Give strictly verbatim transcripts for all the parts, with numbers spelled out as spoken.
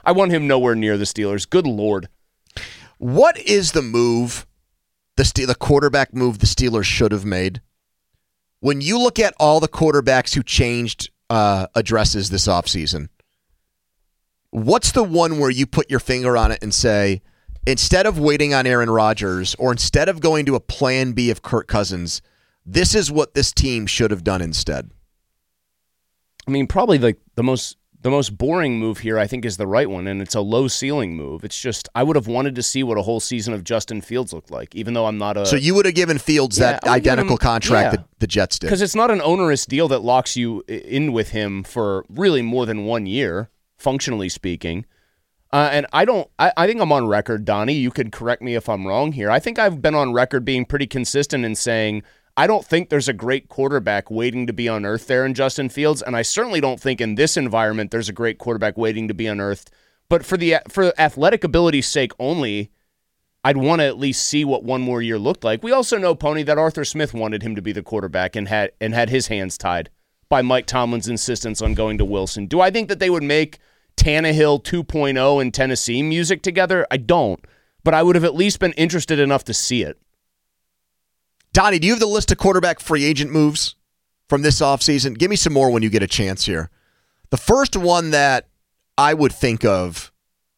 I want him nowhere near the Steelers. Good Lord. What is the move, the Ste- the quarterback move the Steelers should have made? When you look at all the quarterbacks who changed uh, addresses this offseason, what's the one where you put your finger on it and say, instead of waiting on Aaron Rodgers or instead of going to a plan B of Kirk Cousins, this is what this team should have done instead? I mean, probably like the most the most boring move here, I think, is the right one, and it's a low ceiling move. It's just I would have wanted to see what a whole season of Justin Fields looked like, even though I'm not a. So you would have given Fields Yeah, that I would give identical him- contract yeah. that the Jets did. Because it's not an onerous deal that locks you i- in with him for really more than one year, functionally speaking. Uh, and I don't. I, I think I'm on record, Donnie. You could correct me if I'm wrong here. I think I've been on record being pretty consistent in saying I don't think there's a great quarterback waiting to be unearthed there in Justin Fields, and I certainly don't think in this environment there's a great quarterback waiting to be unearthed. But for the for athletic ability's sake only, I'd want to at least see what one more year looked like. We also know, Pony, that Arthur Smith wanted him to be the quarterback and had and had his hands tied by Mike Tomlin's insistence on going to Wilson. Do I think that they would make Tannehill two point oh and Tennessee music together? I don't, but I would have at least been interested enough to see it. Donnie, do you have the list of quarterback free agent moves from this offseason? Give me some more when you get a chance here. The first one that I would think of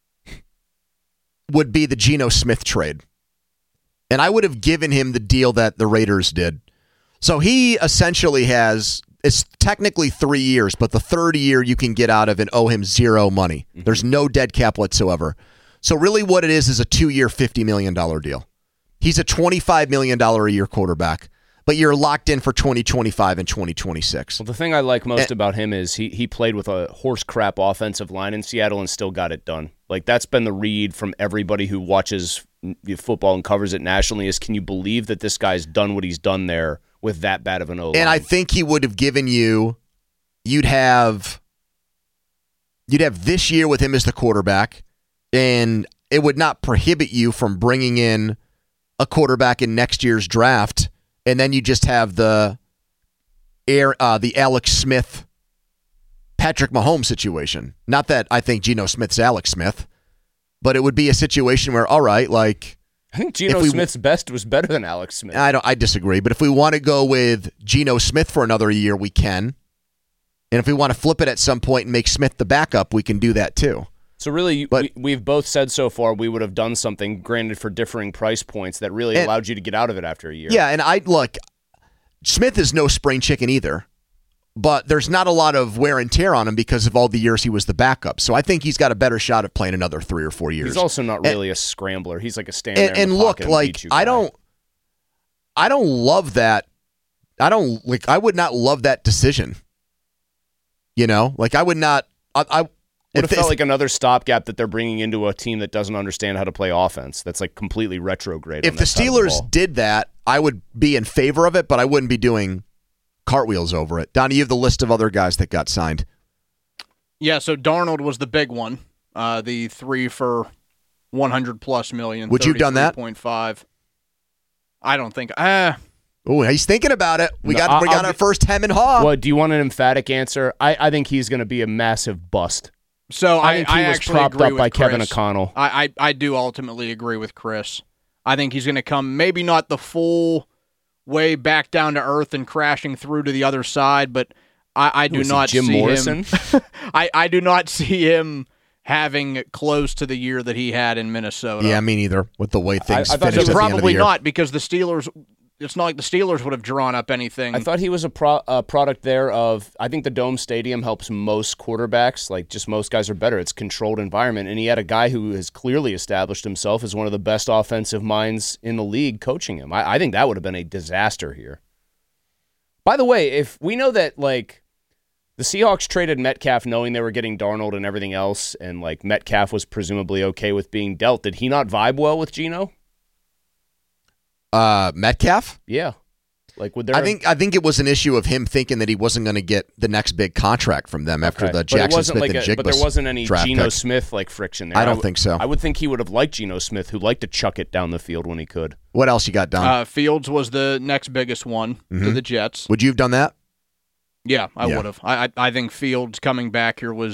would be the Geno Smith trade. And I would have given him the deal that the Raiders did. So he essentially has, it's technically three years, but the third year you can get out of and owe him zero money. Mm-hmm. There's no dead cap whatsoever. So really what it is is a two-year, fifty million dollars deal. He's a twenty-five million dollars a year quarterback, but you're locked in for twenty twenty-five and twenty twenty-six. Well, the thing I like most and, about him is he he played with a horse crap offensive line in Seattle and still got it done. Like, that's been the read from everybody who watches football and covers it nationally is, can you believe that this guy's done what he's done there with that bad of an O-line? And I think he would have given you, you'd have, you'd have this year with him as the quarterback, and it would not prohibit you from bringing in a quarterback in next year's draft, and then you just have the air, uh, the Alex Smith, Patrick Mahomes situation. Not that I think Geno Smith's Alex Smith, but it would be a situation where, all right, like I think Geno we, Smith's best was better than Alex Smith. I don't. I disagree, but if we want to go with Geno Smith for another year, we can, and if we want to flip it at some point and make Smith the backup, we can do that too. So really, but, we, we've both said so far we would have done something, granted for differing price points, that really and, allowed you to get out of it after a year. Yeah, and I look, Smith is no spring chicken either, but there's not a lot of wear and tear on him because of all the years he was the backup. So I think he's got a better shot of playing another three or four years. He's also not really and, a scrambler. He's like a stand and, there in and the look, pocket and like beat you I guy. don't, I don't love that. I don't like. I would not love that decision. You know, like I would not. I. I Would have If- felt if- like another stopgap that they're bringing into a team that doesn't understand how to play offense. That's like completely retrograde. If on the that side of the Steelers ball. did that, I would be in favor of it, but I wouldn't be doing cartwheels over it. Donnie, you have the list of other guys that got signed. Yeah, so Darnold was the big one. Uh, the three for one hundred plus million. Would you have done that? thirty-three point five. I don't think. Ah. Oh, he's thinking about it. We No, got we I'll got be- our first hem and haw. Well, do you want an emphatic answer? I, I think he's going to be a massive bust. So I I, think he I was actually propped agree up with by Chris. Kevin O'Connell. I, I, I do ultimately agree with Chris. I think he's going to come maybe not the full way back down to earth and crashing through to the other side, but I, I do Who is he, not Jim see Morrison? him. I, I do not see him having close to the year that he had in Minnesota. yeah, me neither. With the way things I thought finished he at the end of the Probably year. not, because the Steelers. It's not like the Steelers would have drawn up anything. I thought he was a pro, uh, product there of, I think the Dome Stadium helps most quarterbacks. Like, just most guys are better. It's a controlled environment. And he had a guy who has clearly established himself as one of the best offensive minds in the league coaching him. I, I think that would have been a disaster here. By the way, if we know that, like, the Seahawks traded Metcalf knowing they were getting Darnold and everything else, and, like, Metcalf was presumably okay with being dealt, did he not vibe well with Geno? Uh, Metcalf? Yeah. Like, would there I think I think it was an issue of him thinking that he wasn't going to get the next big contract from them after Okay. the But it Jackson wasn't Smith like and a- But there Jigbus wasn't any draft Geno pick. Smith like friction there. I don't would- think so. I would think he would have liked Geno Smith, who liked to chuck it down the field when he could. What else you got done? uh, Fields was the next biggest one to Mhm. the Jets. Would you have done that? Yeah, I Yeah. would have. I, I I think Fields coming back here was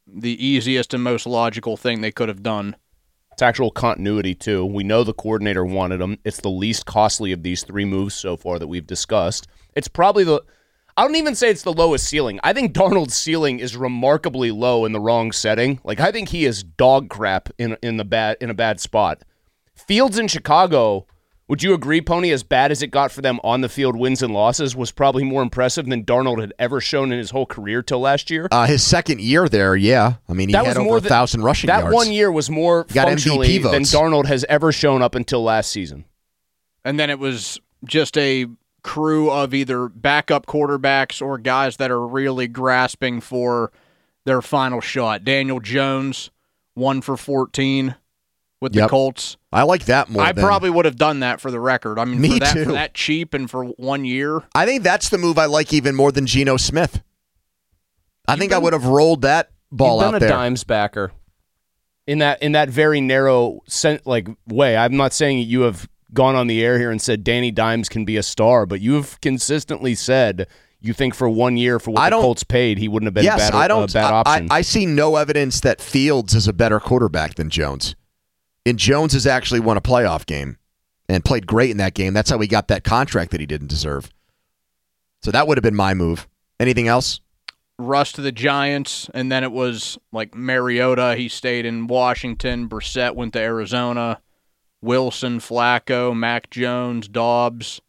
the easiest and most logical thing they could have done. It's actual continuity, too. We know the coordinator wanted him. It's the least costly of these three moves so far that we've discussed. It's probably the... I don't even say it's the lowest ceiling. I think Darnold's ceiling is remarkably low in the wrong setting. Like, I think he is dog crap in in the bad in a bad spot. Fields in Chicago, would you agree, Pony, as bad as it got for them on the field wins and losses, was probably more impressive than Darnold had ever shown in his whole career till last year? Uh, his second year there, yeah. I mean, he that had was over more a thousand rushing that yards. That one year was more Got functionally M V P than votes. Darnold has ever shown up until last season. And then it was just a crew of either backup quarterbacks or guys that are really grasping for their final shot. Daniel Jones, one for fourteen with Yep. the Colts. I like that more. I than, probably would have done that for the record. I mean, Me for that too. for that cheap and for one year. I think that's the move I like even more than Geno Smith. I You've think been- I would have rolled that ball You've out been a there. dimes backer in that in that very narrow sen- like way. I'm not saying you have gone on the air here and said Danny Dimes can be a star, but you've consistently said you think for one year for what I the don't- Colts paid, he wouldn't have been Yes, a bad, I don't. a bad I- option. I, I see no evidence that Fields is a better quarterback than Jones. And Jones has actually won a playoff game and played great in that game. That's how he got that contract that he didn't deserve. So that would have been my move. Anything else? Russ to the Giants, and then it was like Mariota. He stayed in Washington. Brissett went to Arizona. Wilson, Flacco, Mac Jones, Dobbs.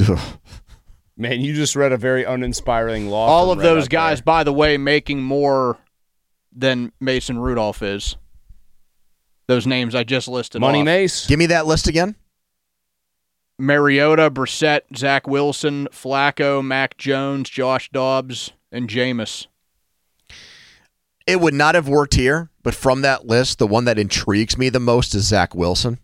Man, you just read a very uninspiring law. All from of Red those up guys, there. by the way, making more than Mason Rudolph is. Those names I just listed Money off. Mace. Give me that list again. Mariota, Brissett, Zach Wilson, Flacco, Mac Jones, Josh Dobbs, and Jameis. It would not have worked here, but from that list, the one that intrigues me the most is Zach Wilson.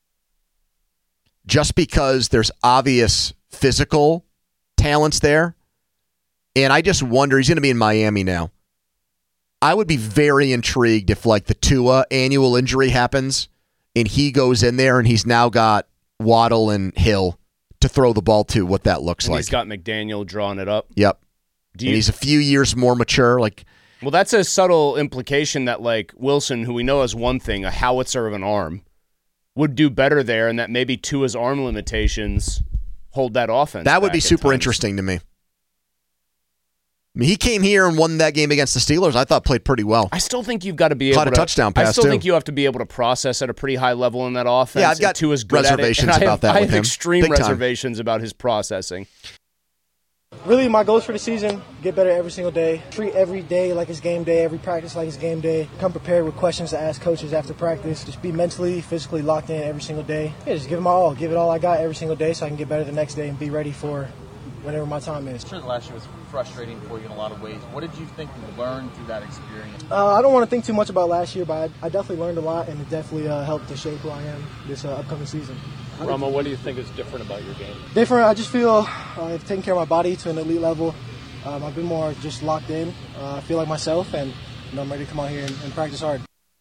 Just because there's obvious physical talents there. And I just wonder, he's going to be in Miami now. I would be very intrigued if, like, the Tua annual injury happens and he goes in there and he's now got Waddle and Hill to throw the ball to, what that looks And like. he's got McDaniel drawing it up. Yep. Do And you, he's a few years more mature. Like, well, that's a subtle implication that, like, Wilson, who we know is one thing, a howitzer of an arm, would do better there, and that maybe Tua's arm limitations hold that offense. that would back be at super times. interesting to me. I mean, he came here and won that game against the Steelers. I thought played pretty well. I still think you've got to be Caught able a to touchdown I pass, still too. think you have to be able to process at a pretty high level in that offense. Yeah, I've got and Tua's good reservations at it. And I about have, that I with have him. extreme Big time. reservations about his processing. Really, my goals for the season, get better every single day. Treat every day like it's game day, every practice like it's game day. Come prepared with questions to ask coaches after practice. Just be mentally, physically locked in every single day. Yeah, just give it my all. Give it all I got every single day so I can get better the next day and be ready for whenever my time is. I'm sure the last year was frustrating for you in a lot of ways. What did you think you learned through that experience? Uh, I don't want to think too much about last year, but I, I definitely learned a lot, and it definitely uh, helped to shape who I am this uh, upcoming season. Rama, what do you think is different about your game? Different, I just feel uh, I've taken care of my body to an elite level. Um, I've been more just locked in. Uh, I feel like myself, and you know, I'm ready to come out here and, and practice hard.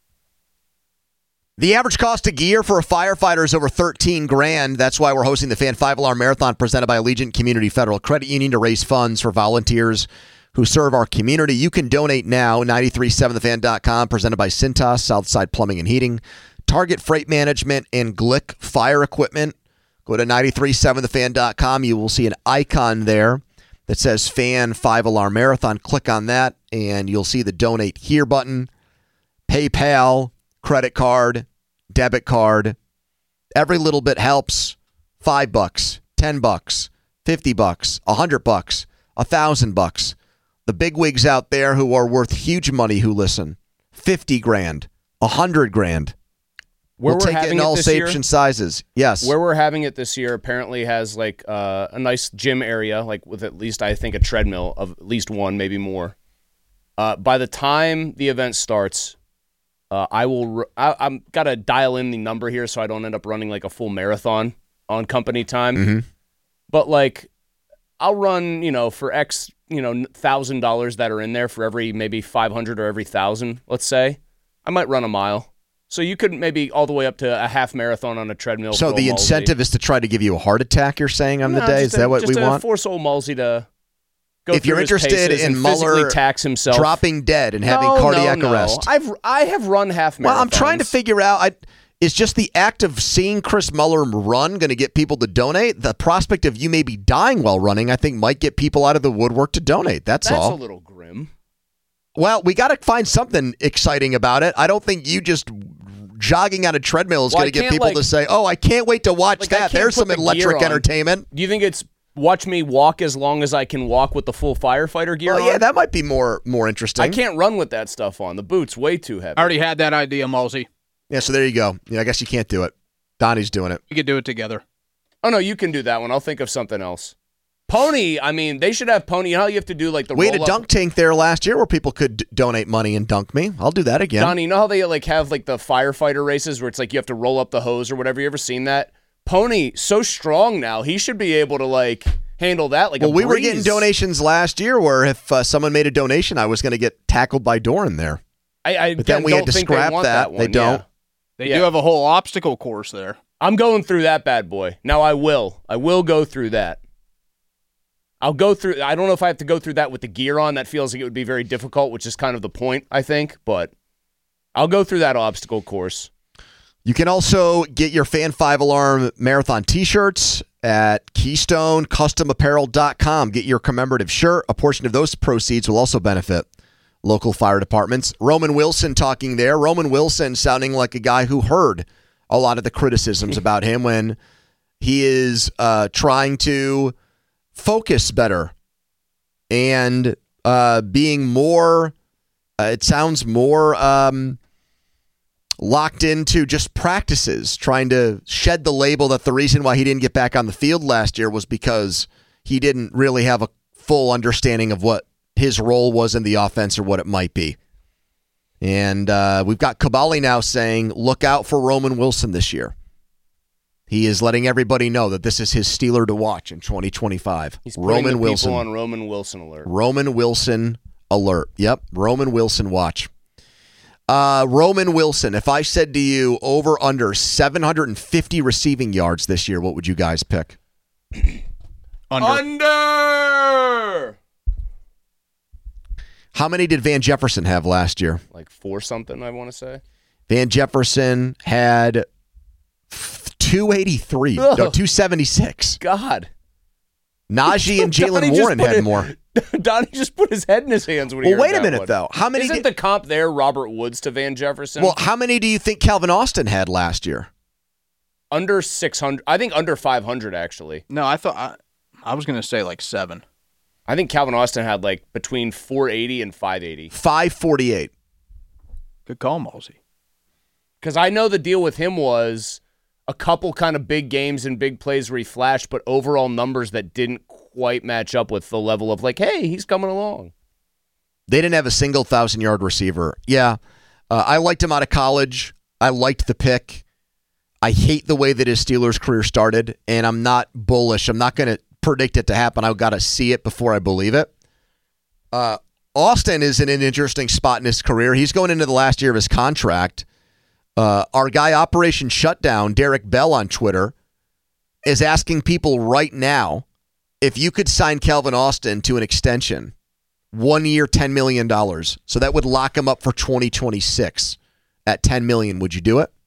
The average cost of gear for a firefighter is over thirteen grand. That's why we're hosting the Fan five Alarm Marathon presented by Allegiant Community Federal Credit Union to raise funds for volunteers who serve our community. You can donate now. nine three seven the fan dot com, presented by Cintas, Southside Plumbing and Heating, Target Freight Management, and Glick Fire Equipment. Go to nine three seven the fan dot com. You will see an icon there that says Fan five Alarm Marathon. Click on that, and you'll see the Donate Here button. PayPal, credit card, debit card. Every little bit helps. Five bucks, ten bucks, fifty bucks, a hundred bucks, a thousand bucks. The bigwigs out there who are worth huge money who listen. Fifty grand, a hundred grand. Where we'll we're take it having in all it this shapes year, and sizes. Yes. where we're having it this year apparently has like uh, a nice gym area, like with at least I think a treadmill of at least one, maybe more. Uh, by the time the event starts, uh, I will. R- I, I'm got to dial in the number here so I don't end up running like a full marathon on company time. Mhm. But like, I'll run, you know, for X, you know, thousand dollars that are in there for every maybe five hundred or every thousand. Let's say I might run a mile. So you could maybe all the way up to a half marathon on a treadmill. So for the old Malsey. incentive is to try to give you a heart attack, you're saying, on the No, day? just Is that to- what just we to want? force old Malsey to Go if you're through his interested paces in and physically Mueller tax himself, dropping dead and having no, cardiac no, no. arrest. I've I have run half marathons. Well, I'm trying to figure out. I, is just the act of seeing Chris Mueller run going to get people to donate? The prospect of you maybe dying while running, I think, might get people out of the woodwork to donate. That's, That's all. a little grim. Well, we got to find something exciting about it. I don't think you just jogging on a treadmill is well, going to get can't, people like, to say, "Oh, I can't wait to watch like, I that." can't There's put some the electric gear on. entertainment. Do you think it's watch me walk as long as I can walk with the full firefighter gear Well, on? yeah, that might be more more interesting. I can't run with that stuff on. The boot's way too heavy. I already had that idea, Mosey. Yeah, so there you go. Yeah, I guess you can't do it. Donnie's doing it. We could do it together. Oh, no, you can do that one. I'll think of something else. Pony, I mean, they should have pony. You know how you have to do like the We had a roll-up- dunk tank there last year where people could d- donate money and dunk me. I'll do that again. Donnie, you know how they like have like the firefighter races where it's like you have to roll up the hose or whatever? You ever seen that? Pony, so strong now, he should be able to like handle that like well, a we were breeze. getting donations last year where if uh, someone made a donation, I was going to get tackled by Doran there. I, I But then we don't had to think scrap they want that. that one. They don't. Yeah. They Yeah. do have a whole obstacle course there. I'm going through that bad boy. Now I will. I will go through that. I'll go through. I don't know if I have to go through that with the gear on. That feels like it would be very difficult, which is kind of the point, I think. But I'll go through that obstacle course. You can also get your Fan five Alarm Marathon t-shirts at keystone custom apparel dot com. Get your commemorative shirt. A portion of those proceeds will also benefit local fire departments. Roman Wilson talking there. Roman Wilson sounding like a guy who heard a lot of the criticisms about him when he is uh, trying to focus better and uh, being more, uh, it sounds more um, locked into just practices, trying to shed the label that the reason why he didn't get back on the field last year was because he didn't really have a full understanding of what his role was in the offense or what it might be. And uh, we've got Kabali now saying, look out for Roman Wilson this year. He is letting everybody know that this is his Steeler to watch in twenty twenty-five. He's putting Roman the Wilson. people on Roman Wilson alert. Roman Wilson alert. Yep, Roman Wilson watch. Uh, Roman Wilson, if I said to you over under seven hundred fifty receiving yards this year, what would you guys pick? Under. Under. How many did Van Jefferson have last year? Like four something, I want to say. Van Jefferson had two eighty-three, no, Ugh. two seventy-six. God. Najee and Donnie Jalen just Warren put had it- more. Donnie just put his head in his hands when he Well, heard wait a that minute, one. though. How many Isn't did- the comp there Robert Woods to Van Jefferson? Well, how many do you think Calvin Austin had last year? under six hundred. I think under five hundred, actually. No, I thought I, I was going to say like seven. I think Calvin Austin had like between four eighty and five eighty. five forty-eight. Good call, Mosey. Because I know the deal with him was a couple kind of big games and big plays where he flashed, but overall numbers that didn't quite match up with the level of like, hey, he's coming along. They didn't have a single thousand-yard receiver. Yeah, uh, I liked him out of college. I liked the pick. I hate the way that his Steelers career started, and I'm not bullish. I'm not going to predict it to happen. I've got to see it before I believe it. Uh, Austin is in an interesting spot in his career. He's going into the last year of his contract. Uh, our guy, Operation Shutdown, Derek Bell on Twitter, is asking people right now if you could sign Calvin Austin to an extension, one year, ten million dollars. So that would lock him up for twenty twenty-six at ten million dollars. Would you do it?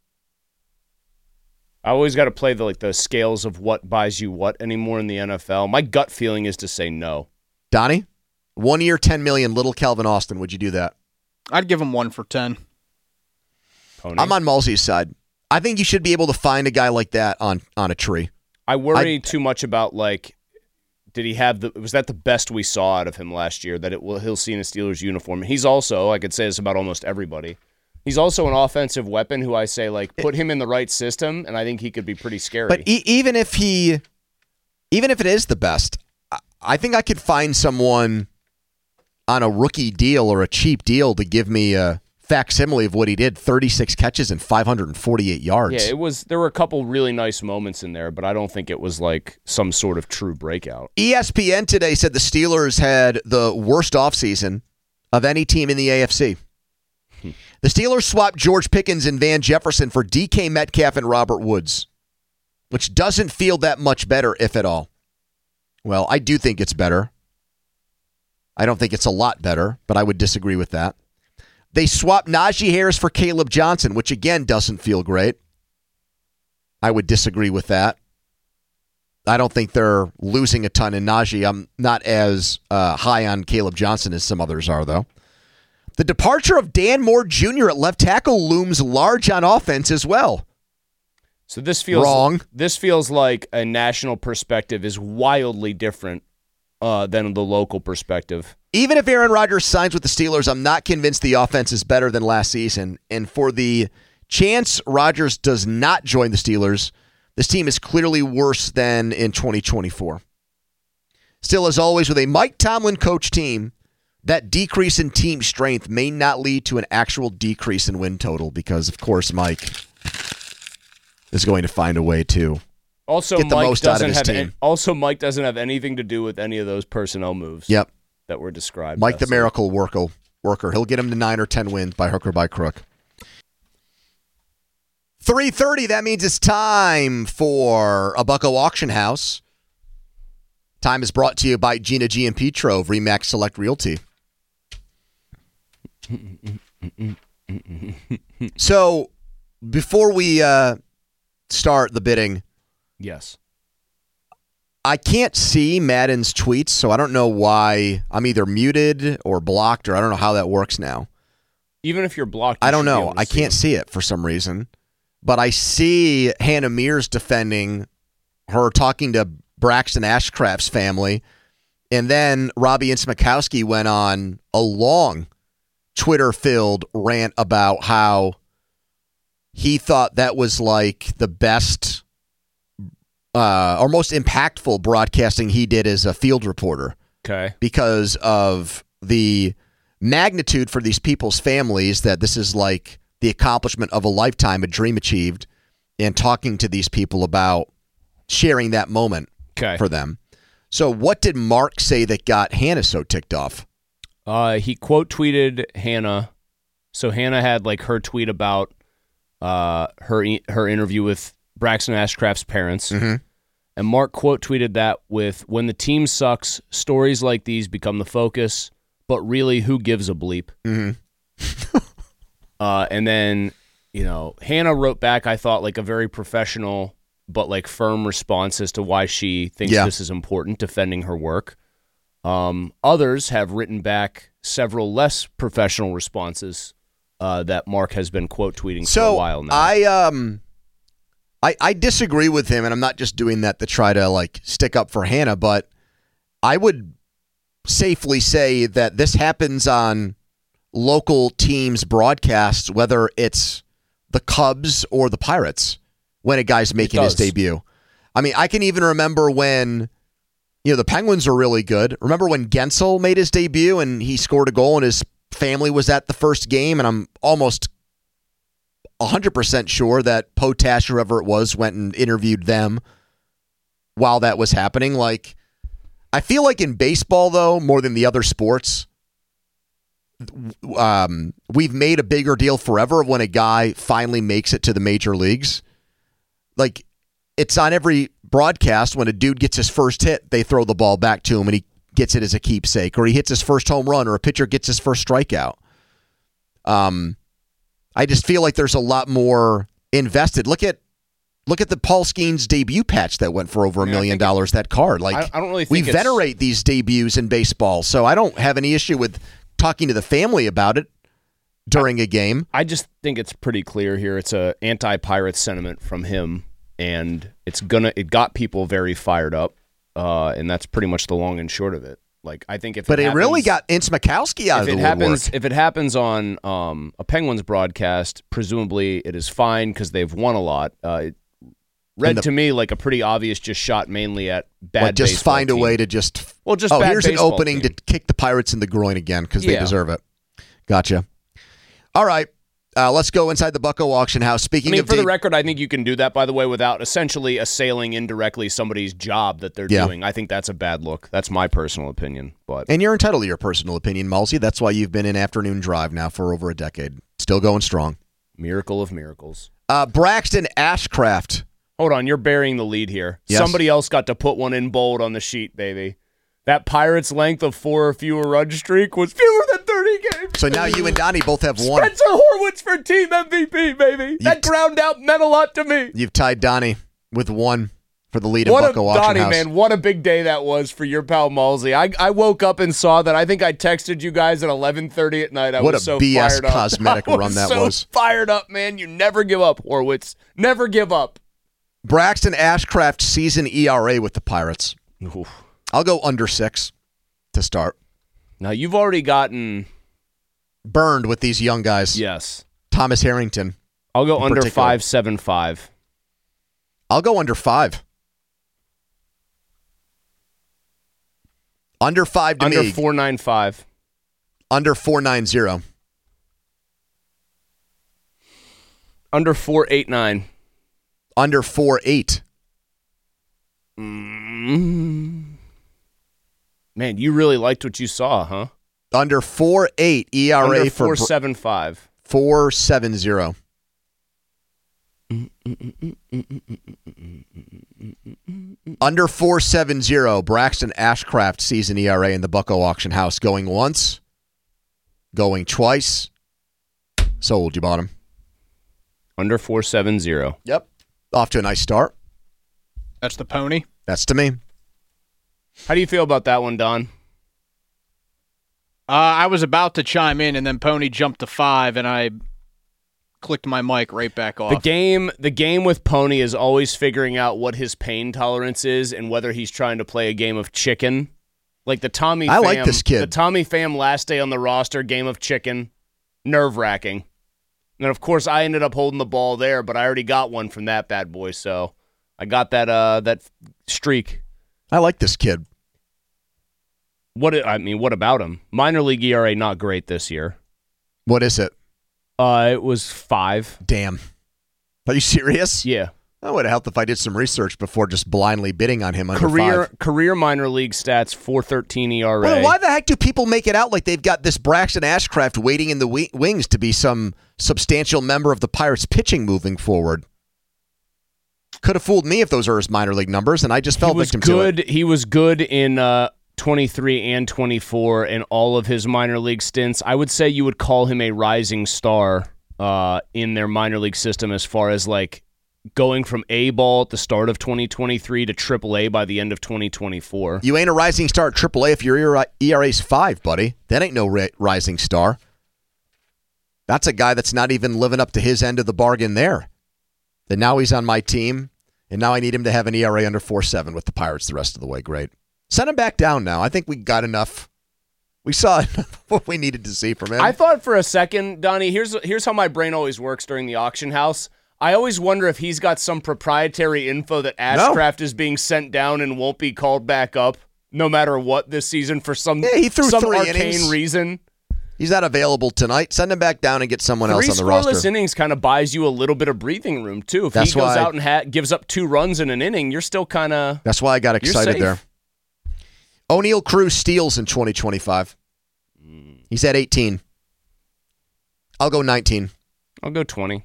I always got to play the like the scales of what buys you what anymore in the N F L. My gut feeling is to say no. Donnie, one year, ten million dollars, little Calvin Austin. Would you do that? I'd give him one for ten. Pony. I'm on Mulsey's side. I think you should be able to find a guy like that on, on a tree. I worry I- too much about like, did he have the? Was that the best we saw out of him last year? That it will he'll see in a Steelers uniform. He's also, I could say this about almost everybody. He's also an offensive weapon who I say like put him in the right system, and I think he could be pretty scary. But e- even if he, even if it is the best, I, I think I could find someone on a rookie deal or a cheap deal to give me a facsimile of what he did: thirty-six catches and five hundred forty-eight yards. yeah, it was. There were a couple really nice moments in there, but I don't think it was like some sort of true breakout. E S P N today said the Steelers had the worst offseason of any team in the A F C. The Steelers swapped George Pickens and Van Jefferson for D K Metcalf and Robert Woods, which doesn't feel that much better, if at all. Well, I do think it's better. I don't think it's a lot better, but I would disagree with that. They swapped Najee Harris for Caleb Johnson, which again doesn't feel great. I would disagree with that. I don't think they're losing a ton in Najee. I'm not as uh, high on Caleb Johnson as some others are, though. The departure of Dan Moore Junior at left tackle looms large on offense as well. So this feels wrong. This feels like a national perspective is wildly different uh, than the local perspective. Even if Aaron Rodgers signs with the Steelers, I'm not convinced the offense is better than last season. And for the chance Rodgers does not join the Steelers, this team is clearly worse than in twenty twenty-four. Still, as always, with a Mike Tomlin coach team, that decrease in team strength may not lead to an actual decrease in win total because, of course, Mike is going to find a way to also get the Mike most out of doesn't his have team. Any, also, Mike doesn't have anything to do with any of those personnel moves. Yep. That were described. Mike the so. miracle worker. Worker. He'll get him to nine or ten wins by hook or by crook. three thirty, that means it's time for a Bucko Auction House. Time is brought to you by Gina G and Petro of Remax Select Realty. So, before we uh, start the bidding, yes, I can't see Madden's tweets, so I don't know why I'm either muted or blocked, or I don't know how that works now. Even if you're blocked, you I don't should be know. able to I see can't them. see it for some reason. But I see Hannah Mears defending her, talking to Braxton Ashcraft's family. And then Robbie Innsmikowski went on a long Twitter-filled rant about how he thought that was like the best uh, or most impactful broadcasting he did as a field reporter. Okay. Because of the magnitude for these people's families, that this is like the accomplishment of a lifetime, a dream achieved, and talking to these people about sharing that moment Okay. for them. So what did Mark say that got Hannah so ticked off? Uh, he quote tweeted Hannah. So Hannah had like her tweet about uh, her her interview with Braxton Ashcraft's parents. Mm-hmm. And Mark quote tweeted that with, "When the team sucks, stories like these become the focus, but really, who gives a bleep?" Mm-hmm. uh, and then, you know, Hannah wrote back, I thought, like a very professional but like firm response as to why she thinks Yeah. this is important, defending her work. Um, others have written back several less professional responses uh, that Mark has been quote tweeting So for a while now. I um I I disagree with him, and I'm not just doing that to try to like stick up for Hannah, but I would safely say that this happens on local teams' broadcasts, whether it's the Cubs or the Pirates, when a guy's making his does. debut. I mean, I can even remember when, you know, the Penguins were really good. Remember when Gensel made his debut and he scored a goal and his family was at the first game, and I'm almost one hundred percent sure that Potash, whoever it was, went and interviewed them while that was happening. Like, I feel like in baseball, though, more than the other sports, um, we've made a bigger deal forever of when a guy finally makes it to the major leagues. Like, it's on every broadcast. When a dude gets his first hit, they throw the ball back to him and he gets it as a keepsake, or he hits his first home run, or a pitcher gets his first strikeout. Um, I just feel like there's a lot more invested. Look at look at the Paul Skeens debut patch that went for over a Yeah, I million think dollars. That card, like I, I don't really we think it's- venerate these debuts in baseball, so I don't have any issue with talking to the family about it during a game. I just think it's pretty clear here. It's a anti-Pirates sentiment from him, and it's gonna it got people very fired up, uh, and that's pretty much the long and short of it. Like, I think if But it, it happens, really got Innsmikowski out if of the it happens woodwork. if it happens on um, a Penguins broadcast, presumably it is fine because they've won a lot. Uh, it read the- to me like a pretty obvious just shot mainly at bad. Like, just baseball find a team. way to just Well, just oh, bad here's an baseball opening team. to kick the Pirates in the groin again because they Yeah. deserve it. Gotcha. All right, uh, let's go inside the Bucko Auction House. I Speaking mean, of for the deb- record, I think you can do that, by the way, without essentially assailing indirectly somebody's job that they're Yeah. doing. I think that's a bad look. That's my personal opinion. But and you're entitled to your personal opinion, Malsey. That's why you've been in Afternoon Drive now for over a decade. Still going strong. miracle of miracles. Uh, Braxton Ashcraft. Hold on, you're burying the lead here. Yes. Somebody else got to put one in bold on the sheet, baby. That Pirates' length of four or fewer run streak was fewer than thirty games. So now you and Donnie both have one. Spencer Horwitz for team M V P, baby. You that t- ground out meant a lot to me. You've tied Donnie with one for the lead in What a Bucko Auction Donnie, House. man, what a big day that was for your pal Malsey. I, I woke up and saw that. I think I texted you guys at eleven thirty at night. I What was a so B S fired up. cosmetic I run that so was. Fired up, man. You never give up, Horwitz. Never give up. Braxton Ashcraft season E R A with the Pirates. Oof. I'll go under six to start. Now you've already gotten Burned with these young guys. yes. Thomas Harrington. I'll go In under particular. five seven five. I'll go under five. Under five to Under me. four nine five. Under four nine zero. Under four eight nine. Under four eight. Mm. Man, you really liked what you saw, huh? Under four eight E R A Under for four seven five. four seven zero. Under four seven zero. Braxton Ashcraft season E R A in the Bucko Auction House. Going once. Going twice. Sold. You bought him. Under four seven zero. Yep. Off to a nice start. That's the pony. That's to me. How do you feel about that one, Don? Uh, I was about to chime in, and then Pony jumped to five, and I clicked my mic right back off. The game, the game with Pony is always figuring out what his pain tolerance is and whether he's trying to play a game of chicken. Like the Tommy I Pham, like this kid. The Tommy Pham last day on the roster, game of chicken, nerve-wracking. And of course, I ended up holding the ball there, but I already got one from that bad boy, so I got that uh, that streak. I like this kid. What I mean, what about him? Minor league E R A not great this year. What is it? Uh, it was five. Damn. Are you serious? Yeah. That would have helped if I did some research before just blindly bidding on him under Career five. career minor league stats four thirteen E R A. Well, why the heck do people make it out like they've got this Braxton Ashcraft waiting in the wi- wings to be some substantial member of the Pirates pitching moving forward? Could have fooled me if those are his minor league numbers, and I just fell he was victim good. to it. He was good in uh, twenty-three and twenty-four in all of his minor league stints. I would say you would call him a rising star uh, in their minor league system as far as like going from A ball at the start of twenty twenty-three to triple A by the end of twenty twenty-four. You ain't a rising star at triple A if your E R A's five, buddy. That ain't no ri- rising star. That's a guy that's not even living up to his end of the bargain there. Then now he's on my team, and now I need him to have an E R A under four seven with the Pirates the rest of the way. Great. Send him back down now. I think we got enough. We saw what we needed to see from him. I thought for a second, Donnie, here's here's how my brain always works during the auction house. I always wonder if he's got some proprietary info that Ashcraft is being sent down and won't be called back up no matter what this season for some, Yeah, he threw some three arcane innings. reason. He's not available tonight. Send him back down and get someone Three else on the scoreless roster. innings kind of buys you a little bit of breathing room, too. If That's he goes why- out and ha- gives up two runs in an inning, you're still kind of... That's why I got excited safe. there. O'Neill Cruz steals in twenty twenty-five. He's at eighteen. I'll go nineteen. I'll go twenty.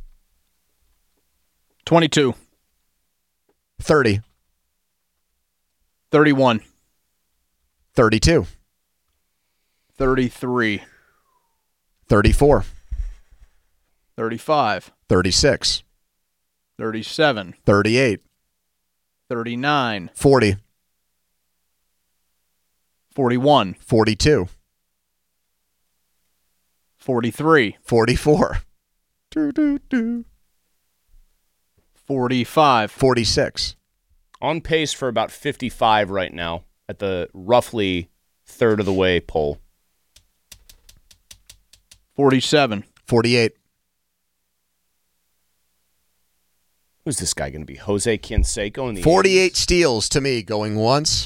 twenty-two. thirty. thirty-one. thirty-two. thirty-three. thirty-four. thirty-five. thirty-six. thirty-seven. thirty-eight. thirty-nine. forty. forty-one. forty-two. forty-three. forty-four. Do, do, do. forty-five. forty-six. On pace for about fifty-five right now at the roughly third of the way poll. forty-seven. forty-eight. Who's this guy going to be? Jose Canseco in the forty-eight eighties? steals to me. Going once.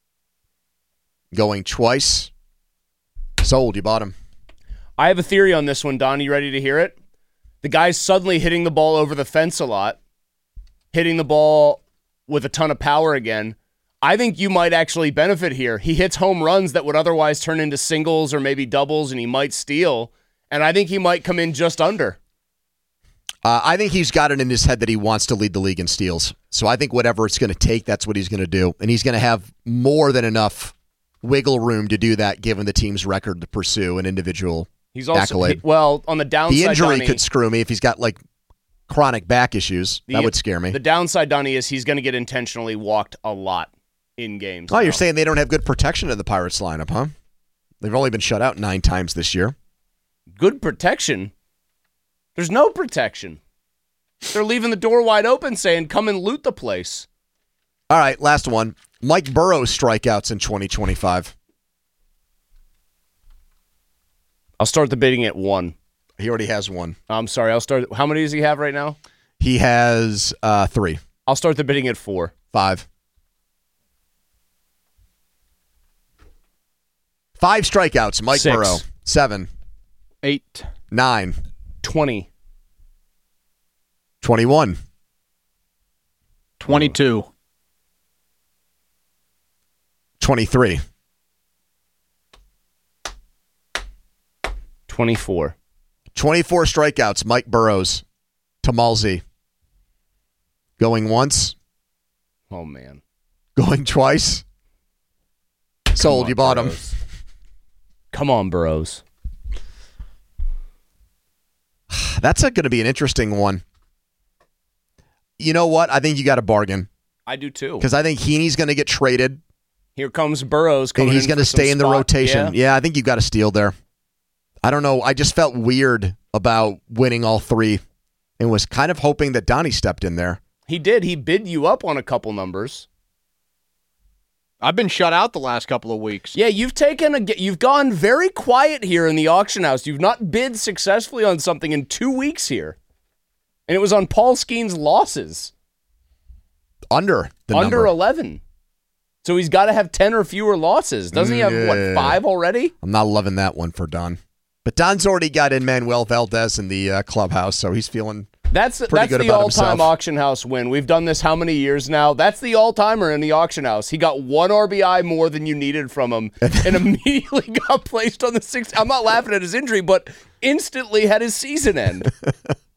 Going twice. Sold. You bought him. I have a theory on this one, Don. You ready to hear it? The guy's suddenly hitting the ball over the fence a lot, hitting the ball with a ton of power again. I think you might actually benefit here. He hits home runs that would otherwise turn into singles or maybe doubles, and he might steal. And I think he might come in just under. Uh, I think he's got it in his head that he wants to lead the league in steals. So I think whatever it's going to take, that's what he's going to do. And he's going to have more than enough wiggle room to do that given the team's record to pursue an individual He's also accolade. he- well on the downside. The injury Donnie, could screw me if he's got like chronic back issues. the- that would scare me. The downside, Donnie, is he's going to get intentionally walked a lot in games. Oh, now. you're saying they don't have good protection of the Pirates lineup, huh? They've only been shut out nine times this year. Good protection? There's no protection. They're leaving the door wide open saying, come and loot the place. All right, last one. Mike Burrow's strikeouts in twenty twenty-five. I'll start the bidding at one. He already has one. I'm sorry. I'll start. How many does he have right now? He has uh, three. I'll start the bidding at four. Five. Five strikeouts, Mike Six. Burrow. Seven. Eight. Nine. twenty. twenty-one. Twenty-two. twenty-three. twenty-four. twenty-four strikeouts, Mike Burrows to Malzi. Going once, Oh, man. going twice. Sold, on, you bought him. Burrows. Come on, Burrows. That's going to be an interesting one. You know what? I think you got a bargain I do too. because I think Heaney's going to get traded Here comes Burrows. and Coming he's in going to for some stay in the spot. rotation. Yeah. Yeah, I think you got a steal there. I don't know. I just felt weird about winning all three and was kind of hoping that Donnie stepped in there. He did. He bid you up on a couple numbers. I've been shut out the last couple of weeks. Yeah, you've taken a. You've gone very quiet here in the auction house. You've not bid successfully on something in two weeks here, and it was on Paul Skeen's losses Under the under number. eleven. So he's got to have ten or fewer losses. Doesn't he have Yeah. what five already? I'm not loving that one for Don. But Don's already got in Manuel Valdez in the uh, clubhouse, so he's feeling That's Pretty that's good the about all-time himself. auction house win. We've done this how many years now? That's the all-timer in the auction house. He got one R B I more than you needed from him, and immediately got placed on the sixth. I'm not laughing at his injury, but instantly had his season end.